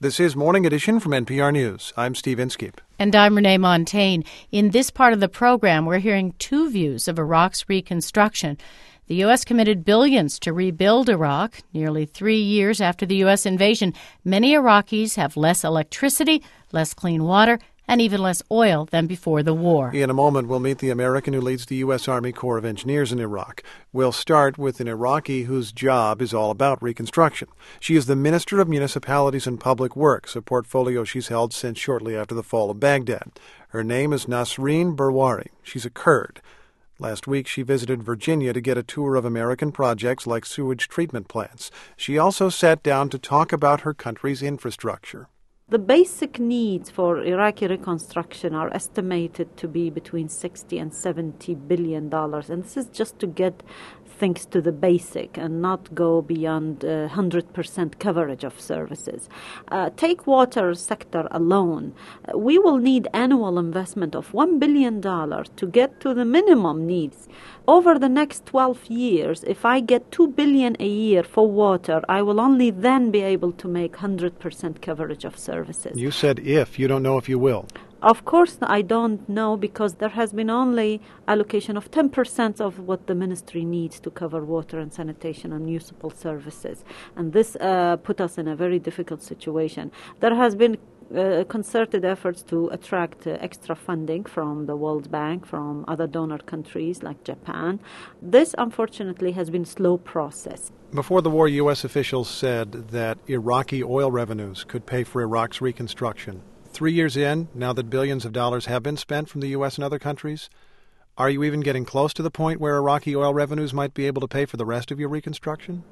This is Morning Edition from NPR News. I'm Steve Inskeep. And I'm Renee Montagne. In this part of the program, we're hearing two views of Iraq's reconstruction. The U.S. committed billions to rebuild Iraq. Nearly 3 years after the U.S. invasion, many Iraqis have less electricity, less clean water, and even less oil than before the war. In a moment, we'll meet the American who leads the U.S. Army Corps of Engineers in Iraq. We'll start with an Iraqi whose job is all about reconstruction. She is the Minister of Municipalities and Public Works, a portfolio she's held since shortly after the fall of Baghdad. Her name is Nasreen Berwari. She's a Kurd. Last week, she visited Virginia to get a tour of American projects like sewage treatment plants. She also sat down to talk about her country's infrastructure. The basic needs for Iraqi reconstruction are estimated to be between $60 and $70 billion. And this is just to get things to the basic and not go beyond 100% coverage of services. Take water sector alone. We will need annual investment of $1 billion to get to the minimum needs. Over the next 12 years, if I get $2 billion a year for water, I will only then be able to make 100% coverage of services. You said if. You don't know if you will. Of course, I don't know because there has been only allocation of 10% of what the ministry needs to cover water and sanitation and municipal services. And this put us in a very difficult situation. There has been concerted efforts to attract extra funding from the World Bank, from other donor countries like Japan. This, unfortunately, has been a slow process. Before the war, U.S. officials said that Iraqi oil revenues could pay for Iraq's reconstruction. 3 years in, now that billions of dollars have been spent from the U.S. and other countries, are you even getting close to the point where Iraqi oil revenues might be able to pay for the rest of your reconstruction?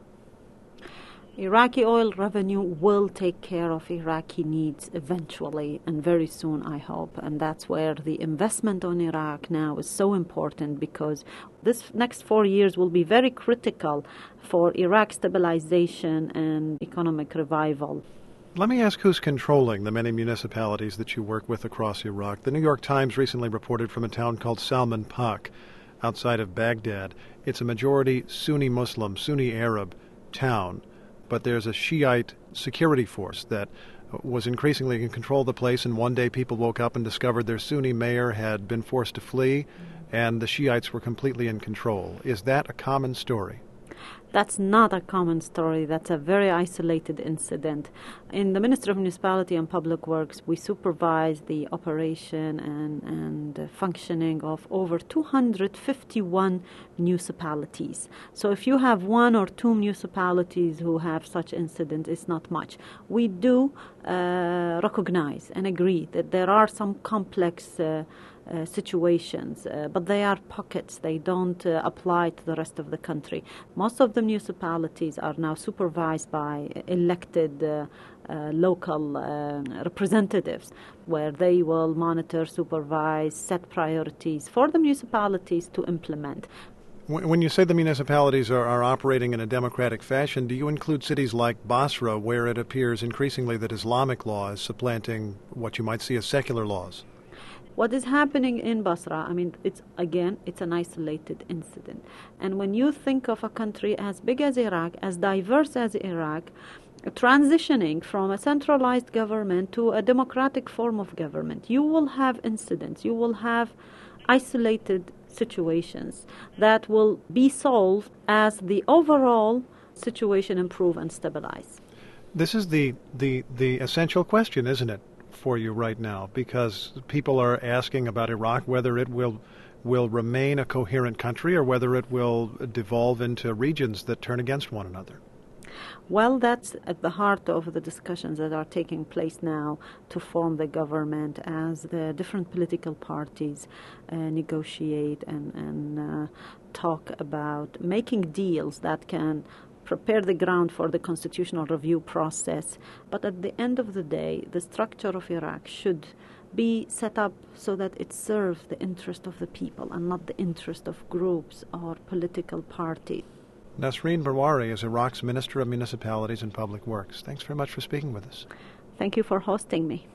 Iraqi oil revenue will take care of Iraqi needs eventually and very soon, I hope. And that's where the investment on Iraq now is so important because this next 4 years will be very critical for Iraq's stabilization and economic revival. Let me ask who's controlling the many municipalities that you work with across Iraq. The New York Times recently reported from a town called Salman Pak outside of Baghdad. It's a majority Sunni Muslim, Sunni Arab town, but there's a Shiite security force that was increasingly in control of the place, and one day people woke up and discovered their Sunni mayor had been forced to flee, and the Shiites were completely in control. Is that a common story? That's not a common story. That's a very isolated incident. In the Ministry of Municipality and Public Works, we supervise the operation and functioning of over 251 municipalities. So if you have one or two municipalities who have such incidents, it's not much. We do recognize and agree that there are some complex situations, but they are pockets. They don't apply to the rest of the country. Most of the municipalities are now supervised by elected local representatives, where they will monitor, supervise, set priorities for the municipalities to implement. When you say the municipalities are operating in a democratic fashion, do you include cities like Basra, where it appears increasingly that Islamic law is supplanting what you might see as secular laws? What is happening in Basra, it's an isolated incident. And when you think of a country as big as Iraq, as diverse as Iraq, transitioning from a centralized government to a democratic form of government, you will have incidents, you will have isolated situations that will be solved as the overall situation improve and stabilize. This is the essential question, isn't it, for you right now, because people are asking about Iraq, whether it will remain a coherent country or whether it will devolve into regions that turn against one another. Well, that's at the heart of the discussions that are taking place now to form the government as the different political parties negotiate and talk about making deals that can prepare the ground for the constitutional review process. But at the end of the day, the structure of Iraq should be set up so that it serves the interest of the people and not the interest of groups or political parties. Nasreen Berwari is Iraq's Minister of Municipalities and Public Works. Thanks very much for speaking with us. Thank you for hosting me.